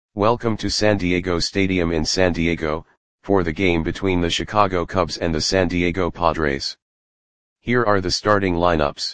Welcome to San Diego Stadium in San Diego, for the game between the Chicago Cubs and the San Diego Padres. Here are the starting lineups.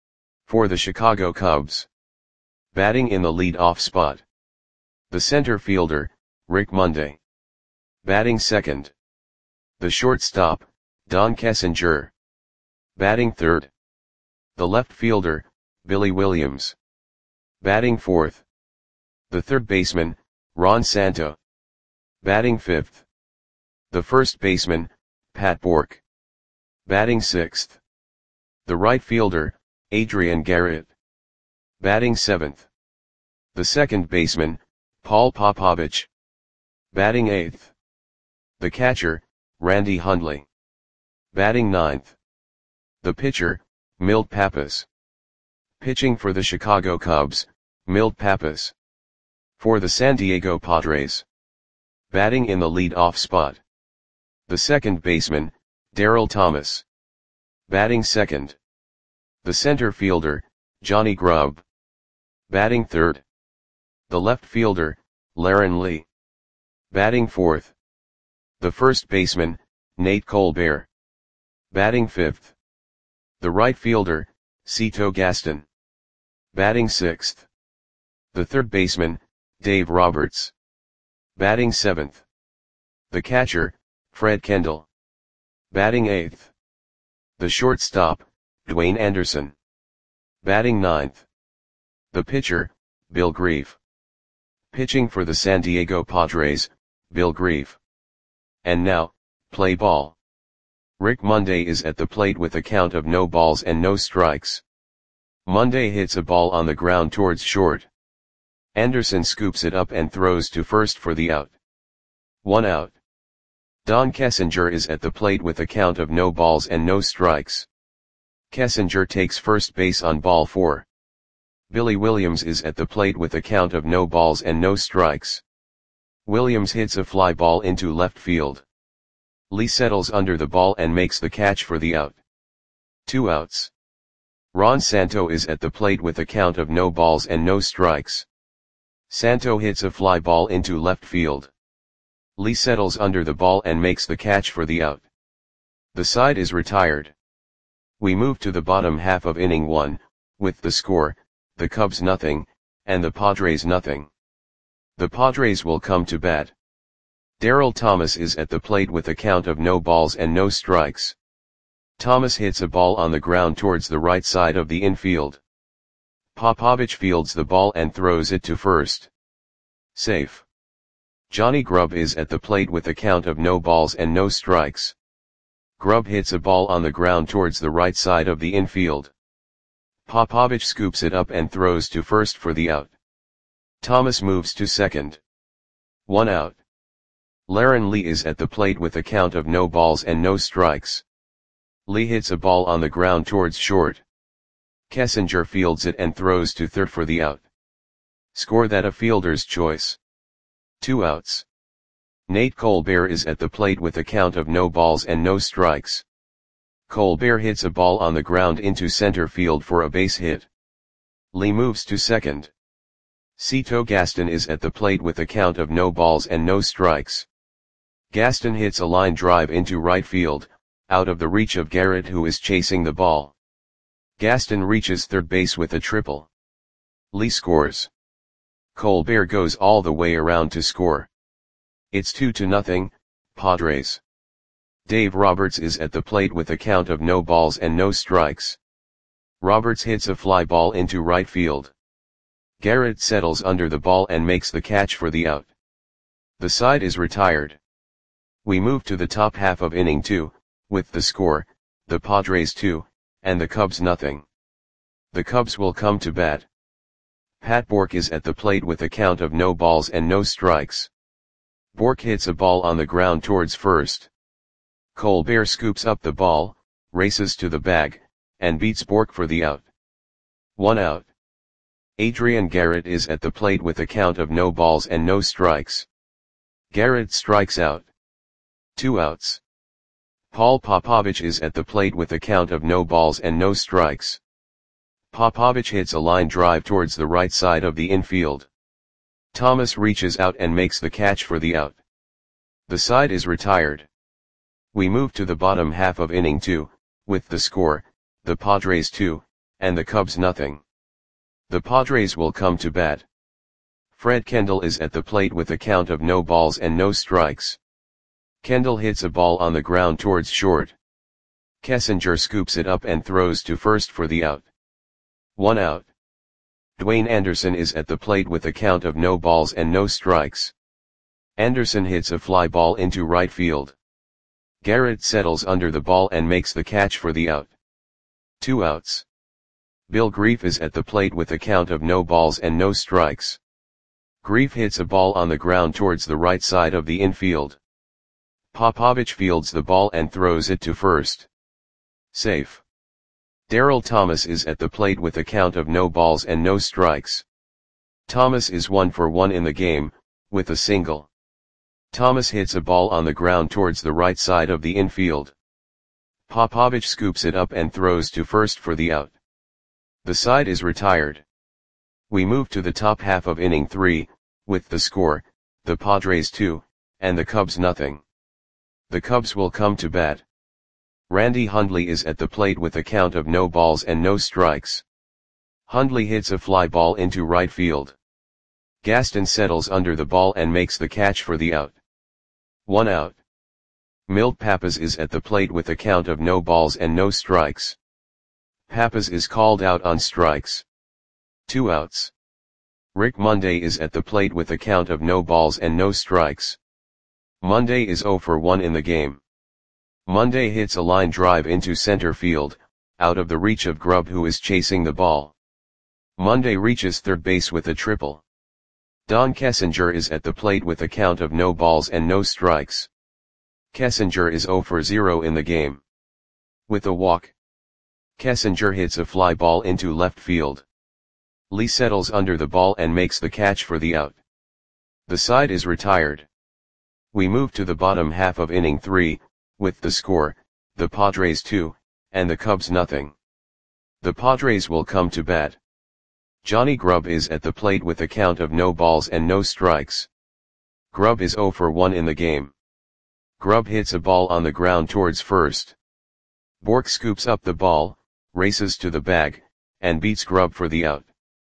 For the Chicago Cubs. Batting in the lead-off spot. The center fielder, Rick Monday. Batting second. The shortstop, Don Kessinger. Batting third. The left fielder, Billy Williams. Batting fourth. The third baseman, Ron Santo. Batting fifth. The first baseman, Pat Bourque. Batting sixth. The right fielder, Adrian Garrett. Batting seventh. The second baseman, Paul Popovich. Batting eighth. The catcher, Randy Hundley. Batting ninth. The pitcher, Milt Pappas. Pitching for the Chicago Cubs, Milt Pappas. For the San Diego Padres. Batting in the lead-off spot. The second baseman, Darryl Thomas. Batting second. The center fielder, Johnny Grubb. Batting third. The left fielder, Laren Lee. Batting fourth. The first baseman, Nate Colbert. Batting fifth. The right fielder, Cito Gaston. Batting sixth. The third baseman, Dave Roberts. Batting seventh. The catcher, Fred Kendall. Batting eighth. The shortstop, Dwayne Anderson. Batting ninth. The pitcher, Bill Grief. Pitching for the San Diego Padres, Bill Grief. And now, play ball. Rick Monday is at the plate with a count of no balls and no strikes. Monday hits a ball on the ground towards short. Anderson scoops it up and throws to first for the out. 1 out. Don Kessinger is at the plate with a count of no balls and no strikes. Kessinger takes first base on ball 4. Billy Williams is at the plate with a count of no balls and no strikes. Williams hits a fly ball into left field. Lee settles under the ball and makes the catch for the out. 2 outs. Ron Santo is at the plate with a count of no balls and no strikes. Santo hits a fly ball into left field. Lee settles under the ball and makes the catch for the out. The side is retired. We move to the bottom half of inning 1, with the score, the Cubs nothing, and the Padres nothing. The Padres will come to bat. Darryl Thomas is at the plate with a count of no balls and no strikes. Thomas hits a ball on the ground towards the right side of the infield. Popovich fields the ball and throws it to first. Safe. Johnny Grubb is at the plate with a count of no balls and no strikes. Grubb hits a ball on the ground towards the right side of the infield. Popovich scoops it up and throws to first for the out. Thomas moves to second. 1 out. Laren Lee is at the plate with a count of no balls and no strikes. Lee hits a ball on the ground towards short. Kessinger fields it and throws to third for the out. Score that a fielder's choice. 2 outs. Nate Colbert is at the plate with a count of no balls and no strikes. Colbert hits a ball on the ground into center field for a base hit. Lee moves to second. Cito Gaston is at the plate with a count of no balls and no strikes. Gaston hits a line drive into right field, out of the reach of Garrett, who is chasing the ball. Gaston reaches third base with a triple. Lee scores. Colbert goes all the way around to score. It's 2-0, Padres. Dave Roberts is at the plate with a count of no balls and no strikes. Roberts hits a fly ball into right field. Garrett settles under the ball and makes the catch for the out. The side is retired. We move to the top half of inning 2, with the score, the Padres 2, and the Cubs nothing. The Cubs will come to bat. Pat Bourque is at the plate with a count of no balls and no strikes. Bourque hits a ball on the ground towards first. Colbert scoops up the ball, races to the bag, and beats Bourque for the out. 1 out. Adrian Garrett is at the plate with a count of no balls and no strikes. Garrett strikes out. 2 outs. Paul Popovich is at the plate with a count of no balls and no strikes. Popovich hits a line drive towards the right side of the infield. Thomas reaches out and makes the catch for the out. The side is retired. We move to the bottom half of inning 2, with the score, the Padres 2, and the Cubs nothing. The Padres will come to bat. Fred Kendall is at the plate with a count of no balls and no strikes. Kendall hits a ball on the ground towards short. Kessinger scoops it up and throws to first for the out. 1 out. Dwayne Anderson is at the plate with a count of no balls and no strikes. Anderson hits a fly ball into right field. Garrett settles under the ball and makes the catch for the out. 2 outs. Bill Grief is at the plate with a count of no balls and no strikes. Grief hits a ball on the ground towards the right side of the infield. Popovich fields the ball and throws it to first. Safe. Darryl Thomas is at the plate with a count of no balls and no strikes. Thomas is 1 for 1 in the game, with a single. Thomas hits a ball on the ground towards the right side of the infield. Popovich scoops it up and throws to first for the out. The side is retired. We move to the top half of inning 3, with the score, the Padres 2, and the Cubs nothing. The Cubs will come to bat. Randy Hundley is at the plate with a count of no balls and no strikes. Hundley hits a fly ball into right field. Gaston settles under the ball and makes the catch for the out. 1 out. Milt Pappas is at the plate with a count of no balls and no strikes. Pappas is called out on strikes. 2 outs. Rick Monday is at the plate with a count of no balls and no strikes. Monday is 0 for 1 in the game. Monday hits a line drive into center field, out of the reach of Grubb who is chasing the ball. Monday reaches third base with a triple. Don Kessinger is at the plate with a count of no balls and no strikes. Kessinger is 0 for 0 in the game. With a walk. Kessinger hits a fly ball into left field. Lee settles under the ball and makes the catch for the out. The side is retired. We move to the bottom half of inning 3, with the score, the Padres 2, and the Cubs nothing. The Padres will come to bat. Johnny Grubb is at the plate with a count of no balls and no strikes. Grubb is 0 for 1 in the game. Grubb hits a ball on the ground towards first. Bork scoops up the ball, races to the bag, and beats Grubb for the out.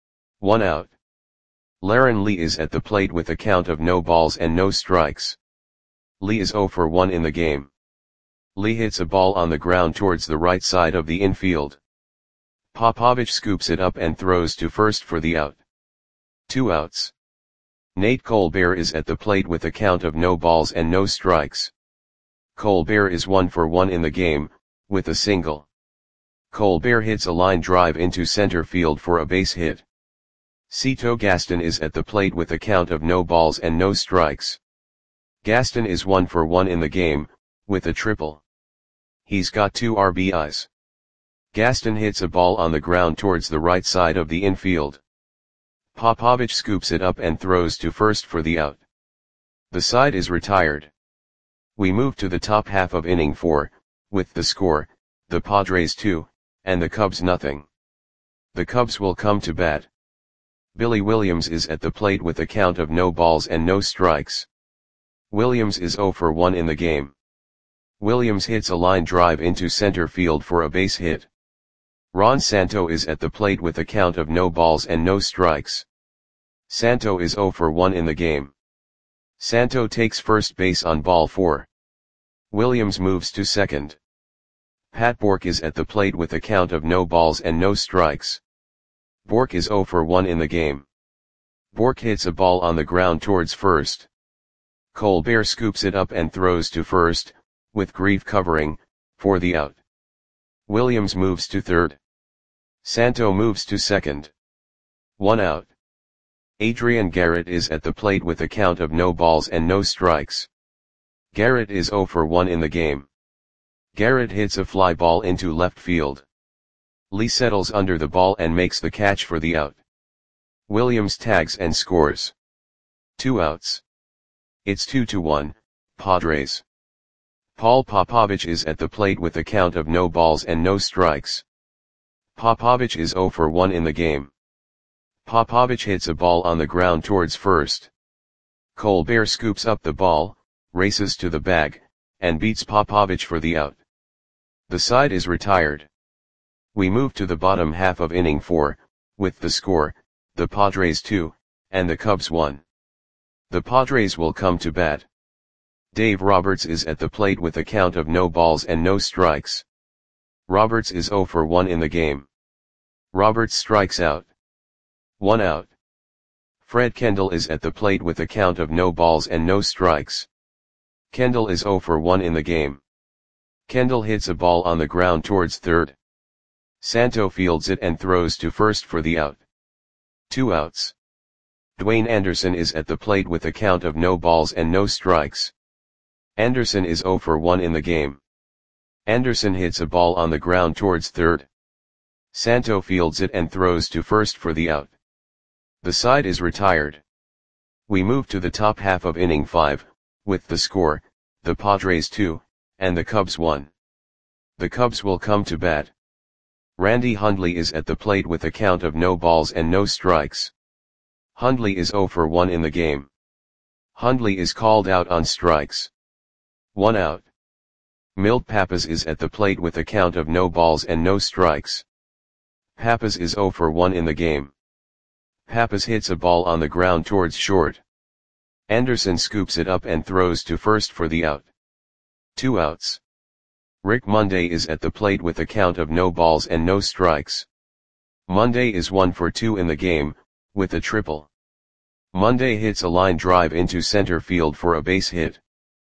1 out. Laren Lee is at the plate with a count of no balls and no strikes. Lee is 0 for 1 in the game. Lee hits a ball on the ground towards the right side of the infield. Popovich scoops it up and throws to first for the out. 2 outs. Nate Colbert is at the plate with a count of no balls and no strikes. Colbert is 1 for 1 in the game, with a single. Colbert hits a line drive into center field for a base hit. Cito Gaston is at the plate with a count of no balls and no strikes. Gaston is 1 for 1 in the game, with a triple. He's got 2 RBIs. Gaston hits a ball on the ground towards the right side of the infield. Popovich scoops it up and throws to first for the out. The side is retired. We move to the top half of inning 4, with the score, the Padres 2, and the Cubs nothing. The Cubs will come to bat. Billy Williams is at the plate with a count of no balls and no strikes. Williams is 0 for 1 in the game. Williams hits a line drive into center field for a base hit. Ron Santo is at the plate with a count of no balls and no strikes. Santo is 0 for 1 in the game. Santo takes first base on ball 4. Williams moves to second. Pat Bork is at the plate with a count of no balls and no strikes. Bork is 0 for 1 in the game. Bork hits a ball on the ground towards first. Colbert scoops it up and throws to first, with Grief covering, for the out. Williams moves to third. Santo moves to second. 1 out. Adrian Garrett is at the plate with a count of no balls and no strikes. Garrett is 0 for 1 in the game. Garrett hits a fly ball into left field. Lee settles under the ball and makes the catch for the out. Williams tags and scores. 2 outs. It's 2-1, Padres. Paul Popovich is at the plate with a count of no balls and no strikes. Popovich is 0 for 1 in the game. Popovich hits a ball on the ground towards first. Colbert scoops up the ball, races to the bag, and beats Popovich for the out. The side is retired. We move to the bottom half of inning 4, with the score, the Padres 2, and the Cubs 1. The Padres will come to bat. Dave Roberts is at the plate with a count of no balls and no strikes. Roberts is 0 for 1 in the game. Roberts strikes out. 1 out. Fred Kendall is at the plate with a count of no balls and no strikes. Kendall is 0 for 1 in the game. Kendall hits a ball on the ground towards third. Santo fields it and throws to first for the out. 2 outs. Dwayne Anderson is at the plate with a count of no balls and no strikes. Anderson is 0 for 1 in the game. Anderson hits a ball on the ground towards third. Santo fields it and throws to first for the out. The side is retired. We move to the top half of inning 5, with the score, the Padres 2, and the Cubs 1. The Cubs will come to bat. Randy Hundley is at the plate with a count of no balls and no strikes. Hundley is 0 for 1 in the game. Hundley is called out on strikes. 1 out. Milt Pappas is at the plate with a count of no balls and no strikes. Pappas is 0 for 1 in the game. Pappas hits a ball on the ground towards short. Anderson scoops it up and throws to first for the out. 2 outs. Rick Monday is at the plate with a count of no balls and no strikes. Monday is 1 for 2 in the game, with a triple. Monday hits a line drive into center field for a base hit.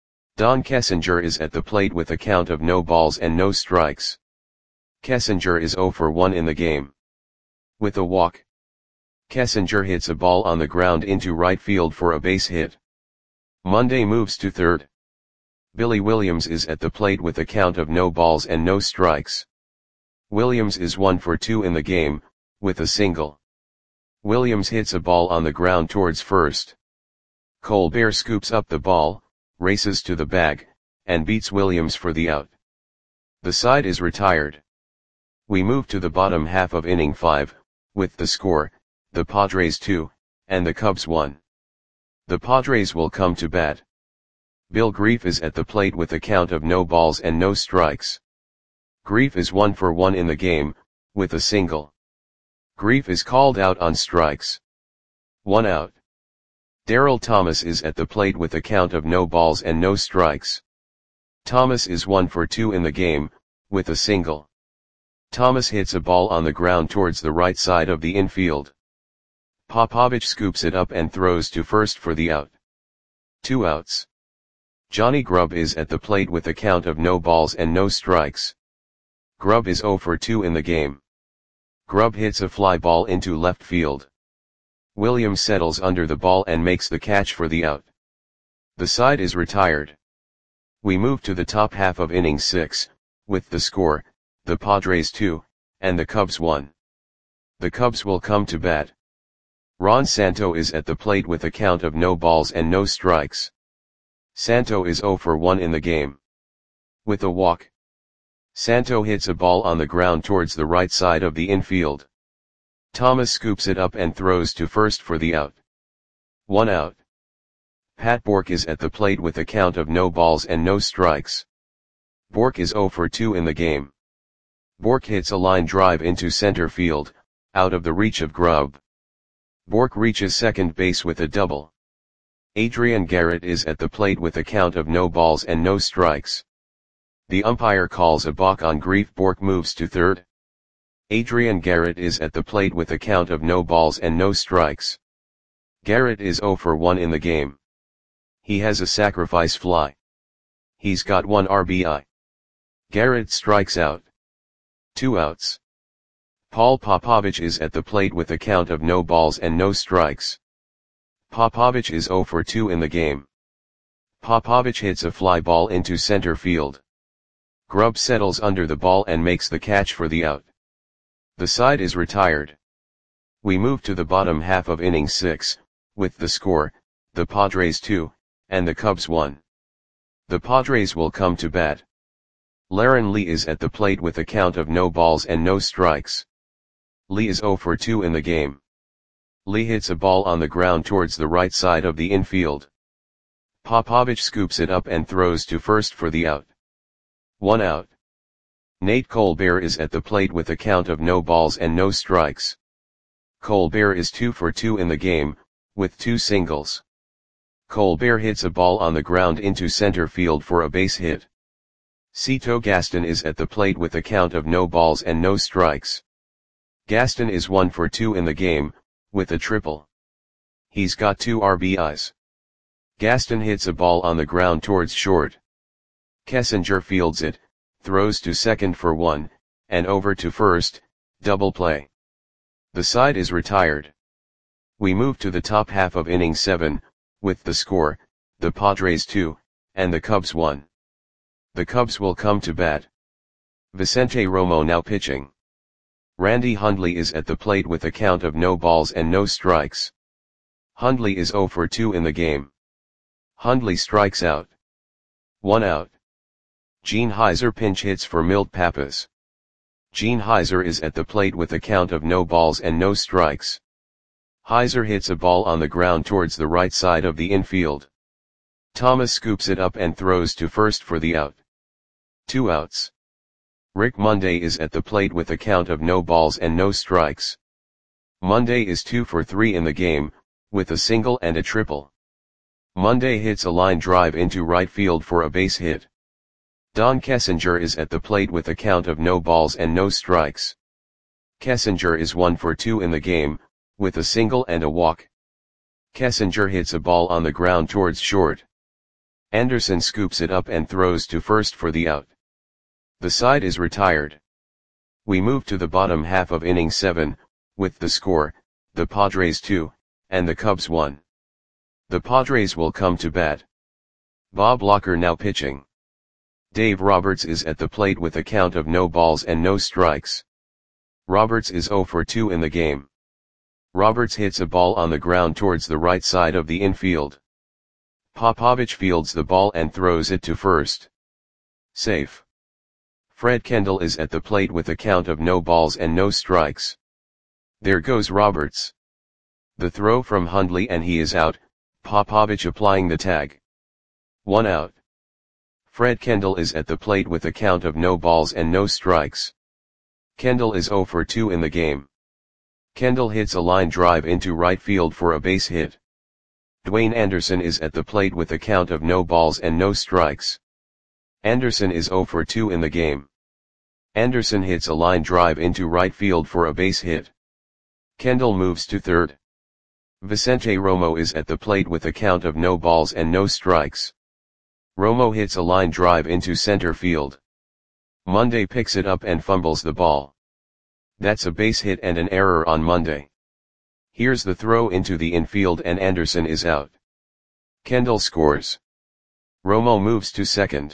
Don Kessinger is at the plate with a count of no balls and no strikes. Kessinger is 0 for 1 in the game. With a walk. Kessinger hits a ball on the ground into right field for a base hit. Monday moves to third. Billy Williams is at the plate with a count of no balls and no strikes. Williams is 1 for 2 in the game, with a single. Williams hits a ball on the ground towards first. Colbert scoops up the ball, races to the bag, and beats Williams for the out. The side is retired. We move to the bottom half of inning 5, with the score, the Padres 2, and the Cubs 1. The Padres will come to bat. Bill Grief is at the plate with a count of no balls and no strikes. Grief is 1 for 1 in the game, with a single. Grief is called out on strikes. 1 out. Darryl Thomas is at the plate with a count of no balls and no strikes. Thomas is 1 for 2 in the game, with a single. Thomas hits a ball on the ground towards the right side of the infield. Popovich scoops it up and throws to first for the out. 2 outs. Johnny Grubb is at the plate with a count of no balls and no strikes. Grubb is 0 for 2 in the game. Grubb hits a fly ball into left field. Williams settles under the ball and makes the catch for the out. The side is retired. We move to the top half of inning 6, with the score, the Padres 2, and the Cubs 1. The Cubs will come to bat. Ron Santo is at the plate with a count of no balls and no strikes. Santo is 0 for 1 in the game. With a walk. Santo hits a ball on the ground towards the right side of the infield. Thomas scoops it up and throws to first for the out. 1 out. Pat Bork is at the plate with a count of no balls and no strikes. Bork is 0 for 2 in the game. Bork hits a line drive into center field, out of the reach of Grubb. Bork reaches second base with a double. Adrian Garrett is at the plate with a count of no balls and no strikes. The umpire calls a balk on Grief. Bork moves to third. Adrian Garrett is at the plate with a count of no balls and no strikes. Garrett is 0 for 1 in the game. He has a sacrifice fly. He's got 1 RBI. Garrett strikes out. 2 outs. Paul Popovich is at the plate with a count of no balls and no strikes. Popovich is 0 for 2 in the game. Popovich hits a fly ball into center field. Grubb settles under the ball and makes the catch for the out. The side is retired. We move to the bottom half of inning 6, with the score, the Padres 2, and the Cubs 1. The Padres will come to bat. Laren Lee is at the plate with a count of no balls and no strikes. Lee is 0 for 2 in the game. Lee hits a ball on the ground towards the right side of the infield. Popovich scoops it up and throws to first for the out. 1 out. Nate Colbert is at the plate with a count of no balls and no strikes. Colbert is 2 for 2 in the game, with 2 singles. Colbert hits a ball on the ground into center field for a base hit. Cito Gaston is at the plate with a count of no balls and no strikes. Gaston is 1 for 2 in the game, with a triple. He's got 2 RBIs. Gaston hits a ball on the ground towards short. Kessinger fields it, throws to second for 1, and over to first, double play. The side is retired. We move to the top half of inning 7, with the score, the Padres 2, and the Cubs 1. The Cubs will come to bat. Vicente Romo now pitching. Randy Hundley is at the plate with a count of no balls and no strikes. Hundley is 0 for 2 in the game. Hundley strikes out. 1 out. Gene Heiser pinch hits for Milt Pappas. Gene Heiser is at the plate with a count of no balls and no strikes. Heiser hits a ball on the ground towards the right side of the infield. Thomas scoops it up and throws to first for the out. 2 outs. Rick Monday is at the plate with a count of no balls and no strikes. Monday is 2 for 3 in the game, with a single and a triple. Monday hits a line drive into right field for a base hit. Don Kessinger is at the plate with a count of no balls and no strikes. Kessinger is 1 for 2 in the game, with a single and a walk. Kessinger hits a ball on the ground towards short. Anderson scoops it up and throws to first for the out. The side is retired. We move to the bottom half of inning 7, with the score, the Padres 2, and the Cubs 1. The Padres will come to bat. Bob Locker now pitching. Dave Roberts is at the plate with a count of no balls and no strikes. Roberts is 0 for 2 in the game. Roberts hits a ball on the ground towards the right side of the infield. Popovich fields the ball and throws it to first. Safe. Fred Kendall is at the plate with a count of no balls and no strikes. There goes Roberts. The throw from Hundley and he is out, Popovich applying the tag. 1 out. Fred Kendall is at the plate with a count of no balls and no strikes. Kendall is 0 for 2 in the game. Kendall hits a line drive into right field for a base hit. Dwayne Anderson is at the plate with a count of no balls and no strikes. Anderson is 0 for 2 in the game. Anderson hits a line drive into right field for a base hit. Kendall moves to third. Vicente Romo is at the plate with a count of no balls and no strikes. Romo hits a line drive into center field. Monday picks it up and fumbles the ball. That's a base hit and an error on Monday. Here's the throw into the infield and Anderson is out. Kendall scores. Romo moves to second.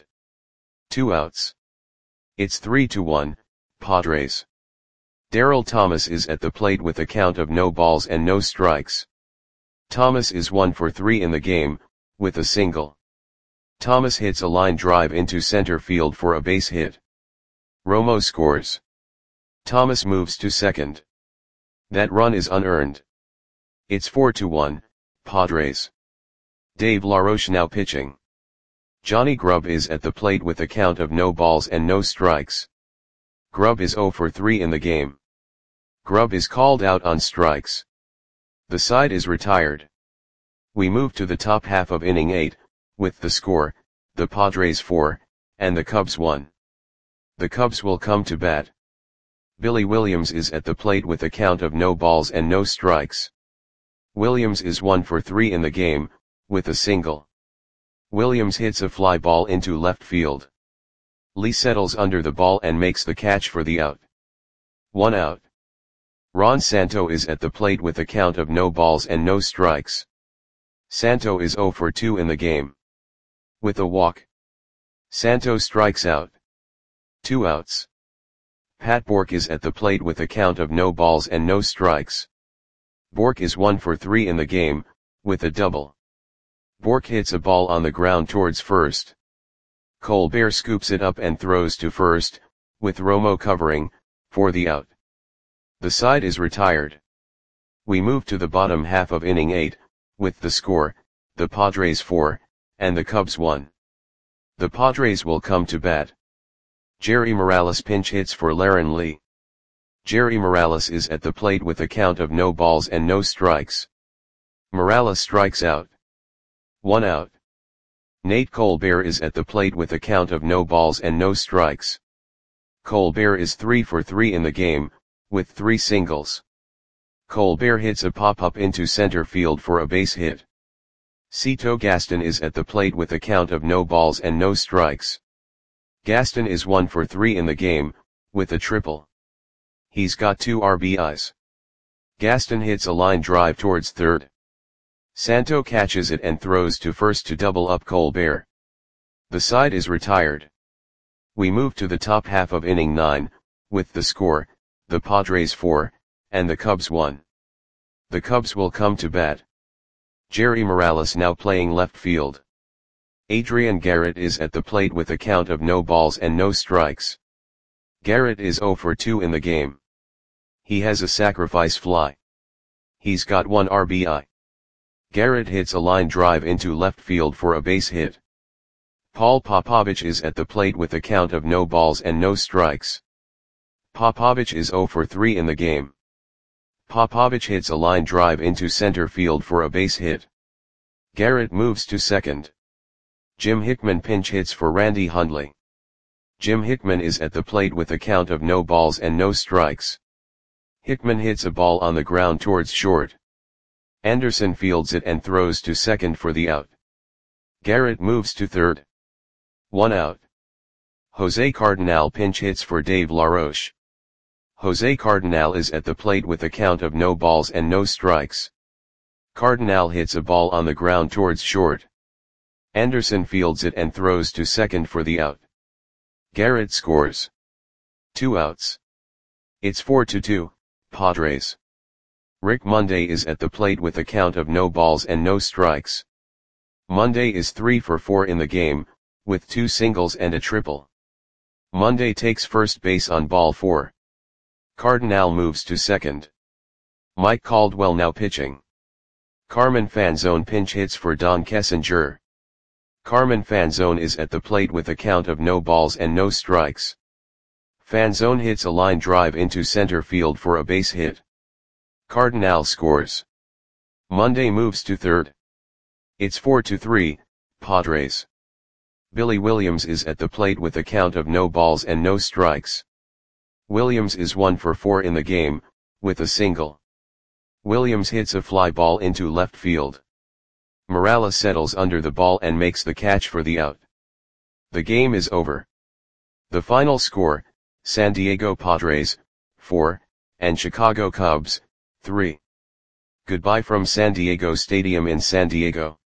2 outs. It's 3-1, Padres. Darryl Thomas is at the plate with a count of no balls and no strikes. Thomas is 1 for 3 in the game, with a single. Thomas hits a line drive into center field for a base hit. Romo scores. Thomas moves to second. That run is unearned. It's 4-1, Padres. Dave LaRoche now pitching. Johnny Grubb is at the plate with a count of no balls and no strikes. Grubb is 0 for 3 in the game. Grubb is called out on strikes. The side is retired. We move to the top half of inning 8, with the score, the Padres 4, and the Cubs 1. The Cubs will come to bat. Billy Williams is at the plate with a count of no balls and no strikes. Williams is 1 for 3 in the game, with a single. Williams hits a fly ball into left field. Lee settles under the ball and makes the catch for the out. 1 out. Ron Santo is at the plate with a count of no balls and no strikes. Santo is 0 for 2 in the game. With a walk. Santo strikes out. 2 outs. Pat Bork is at the plate with a count of no balls and no strikes. Bork is 1 for 3 in the game, with a double. Bork hits a ball on the ground towards first. Colbert scoops it up and throws to first, with Romo covering, for the out. The side is retired. We move to the bottom half of inning 8, with the score, the Padres 4, and the Cubs 1. The Padres will come to bat. Jerry Morales pinch hits for Laren Lee. Jerry Morales is at the plate with a count of no balls and no strikes. Morales strikes out. 1 out. Nate Colbert is at the plate with a count of no balls and no strikes. Colbert is 3 for 3 in the game, with 3 singles. Colbert hits a pop-up into center field for a base hit. Cito Gaston is at the plate with a count of no balls and no strikes. Gaston is 1 for 3 in the game, with a triple. He's got 2 RBIs. Gaston hits a line drive towards third. Santo catches it and throws to first to double up Colbert. The side is retired. We move to the top half of inning 9, with the score, the Padres 4, and the Cubs 1. The Cubs will come to bat. Jerry Morales now playing left field. Adrian Garrett is at the plate with a count of no balls and no strikes. Garrett is 0 for 2 in the game. He has a sacrifice fly. He's got 1 RBI. Garrett hits a line drive into left field for a base hit. Paul Popovich is at the plate with a count of no balls and no strikes. Popovich is 0 for 3 in the game. Popovich hits a line drive into center field for a base hit. Garrett moves to second. Jim Hickman pinch hits for Randy Hundley. Jim Hickman is at the plate with a count of no balls and no strikes. Hickman hits a ball on the ground towards short. Anderson fields it and throws to second for the out. Garrett moves to third. 1 out. Jose Cardinal pinch hits for Dave LaRoche. Jose Cardinal is at the plate with a count of no balls and no strikes. Cardinal hits a ball on the ground towards short. Anderson fields it and throws to second for the out. Garrett scores. 2 outs. It's 4-2, Padres. Rick Monday is at the plate with a count of no balls and no strikes. Monday is 3 for 4 in the game, with 2 singles and a triple. Monday takes first base on ball 4. Cardinal moves to second. Mike Caldwell now pitching. Carmen Fanzone pinch hits for Don Kessinger. Carmen Fanzone is at the plate with a count of no balls and no strikes. Fanzone hits a line drive into center field for a base hit. Cardinal scores. Monday moves to third. It's 4-3, Padres. Billy Williams is at the plate with a count of no balls and no strikes. Williams is 1 for 4 in the game, with a single. Williams hits a fly ball into left field. Morales settles under the ball and makes the catch for the out. The game is over. The final score, San Diego Padres, 4, and Chicago Cubs, 3. Goodbye from San Diego Stadium in San Diego.